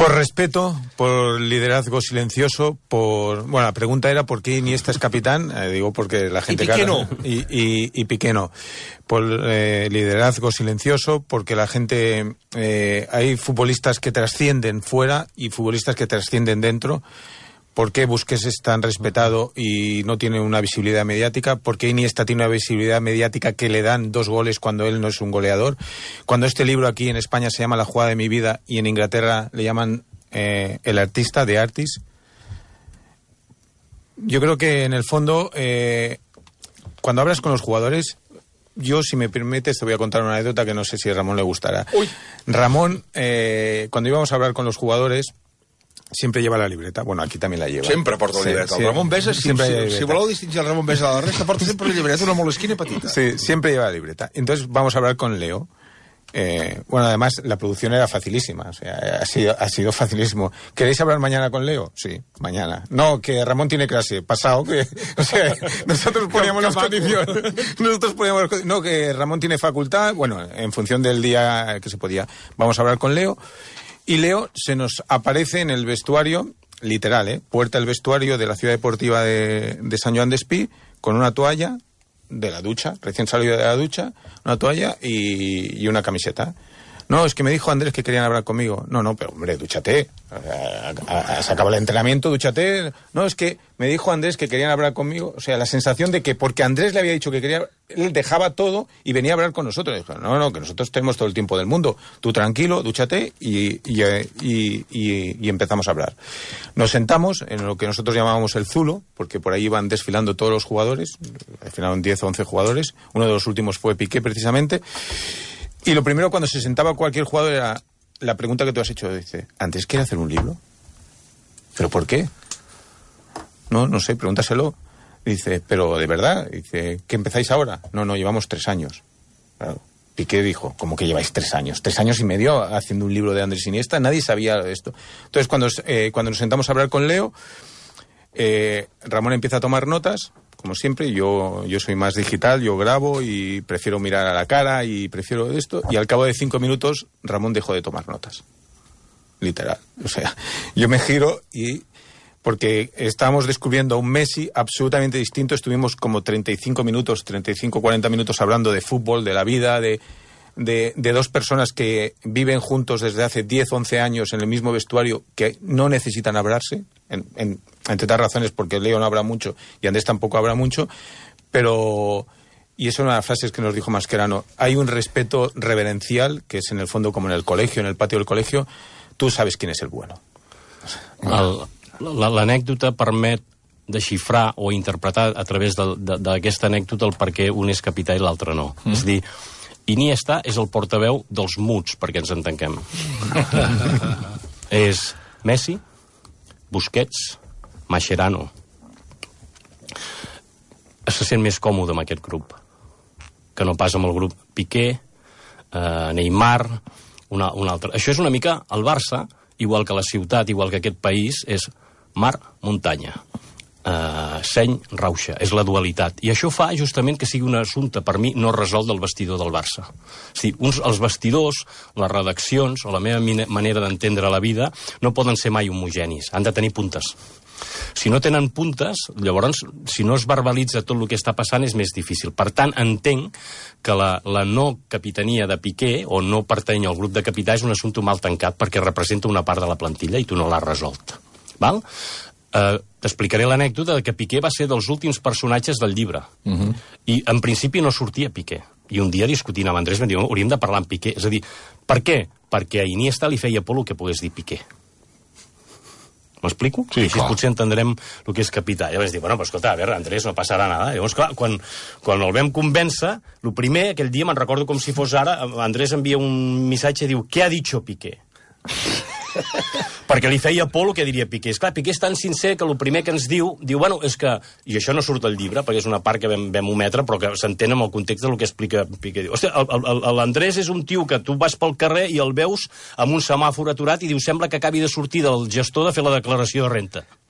Por respeto, por liderazgo silencioso, bueno, la pregunta era ¿por qué Iniesta es capitán? Digo porque la gente... Y Piqué no. Y Piqué no. Por liderazgo silencioso, porque la gente... hay futbolistas que trascienden fuera y futbolistas que trascienden dentro. ¿Por qué Busquets es tan respetado y no tiene una visibilidad mediática? ¿Por qué Iniesta tiene una visibilidad mediática que le dan 2 goles cuando él no es un goleador? Cuando este libro aquí en España se llama La jugada de mi vida y en Inglaterra le llaman El artista, The Artist. Yo creo que en el fondo, cuando hablas con los jugadores, yo, si me permites, te voy a contar una anécdota que no sé si a Ramón le gustará. Uy. Ramón, cuando íbamos a hablar con los jugadores, sempre lleva la libreta. Bueno, aquí també la lleva. Sempre porta la libreta. El Ramon Besa, si voleu distingir el Ramon Besa de la resta, porta sempre la libreta, una molesquina petita. Sí, siempre lleva la libreta. Entonces vamos a hablar con Leo. Bueno, además la producción era facilísima, o sea, ha sido facilísimo. ¿Queréis hablar mañana con Leo? Sí, mañana. No, que Ramón tiene clase, pasado, que, o sea, nosotros poníamos las condiciones. No, que Ramón tiene facultad, bueno, en función del día que se podía. Vamos a hablar con Leo. Y Leo se nos aparece en el vestuario, literal, puerta del vestuario de la ciudad deportiva de San Joan d'Espí, con una toalla de la ducha, recién salido de la ducha, una toalla y una camiseta. No, es que me dijo Andrés que querían hablar conmigo. No, pero hombre, dúchate. Se acaba el entrenamiento, dúchate. No, es que me dijo Andrés que querían hablar conmigo. O sea, la sensación de que porque Andrés le había dicho que quería, él dejaba todo y venía a hablar con nosotros. Dijo, no, que nosotros tenemos todo el tiempo del mundo. Tú tranquilo, dúchate y empezamos a hablar. Nos sentamos en lo que nosotros llamábamos el zulo, porque por ahí iban desfilando todos los jugadores. Desfilaron 10 o 11 jugadores. Uno de los últimos fue Piqué, precisamente. Y lo primero cuando se sentaba cualquier jugador era la pregunta que tú has hecho. Dice, ¿Andrés quiere hacer un libro? ¿Pero por qué? No sé, pregúntaselo. Dice, ¿pero de verdad? Dice, ¿qué empezáis ahora? No, llevamos 3 años. Claro. Piqué dijo, ¿cómo que lleváis 3 años? 3 años y medio haciendo un libro de Andrés Iniesta. Nadie sabía de esto. Entonces, cuando nos sentamos a hablar con Leo, Ramón empieza a tomar notas. Como siempre, yo soy más digital, yo grabo y prefiero mirar a la cara y prefiero esto. Y al cabo de 5 minutos, Ramón dejó de tomar notas. Literal. O sea, yo me giro y... Porque estábamos descubriendo a un Messi absolutamente distinto. Estuvimos como 40 minutos hablando de fútbol, de la vida, de 2 personas que viven juntos desde hace 10, 11 años en el mismo vestuario, que no necesitan hablarse, entre otras razones porque Leo no habla mucho y Andrés tampoco habla mucho, pero, y eso es una de las frases que nos dijo Mascherano, hay un respeto reverencial, que es en el fondo como en el colegio, en el patio del colegio, tú sabes quién es el bueno. L'anècdota permet desxifrar o interpretar a través d'aquesta anècdota el per què un és capità i l'altre no. És a dir, Iniesta és el portaveu dels muts, perquè ens entenguem. És Messi, Busquets, Mascherano. Se sent més còmode amb aquest grup que no pas amb el grup Piqué, Neymar, un altre. Això és una mica el Barça, igual que la ciutat, igual que aquest país, és mar, muntanya. Seny, rauxa, és la dualitat. I això fa justament que sigui un assumpte, per mi, no resolt del vestidor del Barça. És dir, els vestidors, les redaccions, o la meva manera d'entendre la vida, no poden ser mai homogenis, han de tenir puntes. Si no tenen puntes, llavors, si no es verbalitza tot el que està passant, és més difícil. Per tant, entenc que la no capitania de Piqué, o no pertany al grup de capità, és un assumpte mal tancat perquè representa una part de la plantilla i tu no l'has resolt. Val? T'explicaré l'anècdota que Piqué va ser dels últims personatges del llibre. I en principi no sortia Piqué. I un dia discutint amb Andrés vam dir, hauríem de parlar amb Piqué. És a dir, per què? Perquè a Iniesta li feia por el que pogués dir Piqué. M'explico? Sí, així potser entendrem el que és capità. I llavors dir, bueno, però escolta, a veure, Andrés, no passarà nada. Llavors, clar, quan el vam convèncer, el primer, aquell dia, me'n recordo com si fos ara, Andrés envia un missatge i diu, ¿qué ha dicho Piqué? Perquè li feia por el que diria Piqué. Esclar, Piqué és tan sincer que el primer que ens diu, bueno, és que... I això no surt al llibre, perquè és una part que vam ometre, però que s'entén amb el context del que explica Piqué. Hòstia, l'Andrés és un tio que tu vas pel carrer i el veus amb un semàfor aturat i diu, sembla que acabi de sortir del gestor de fer la declaració de renta.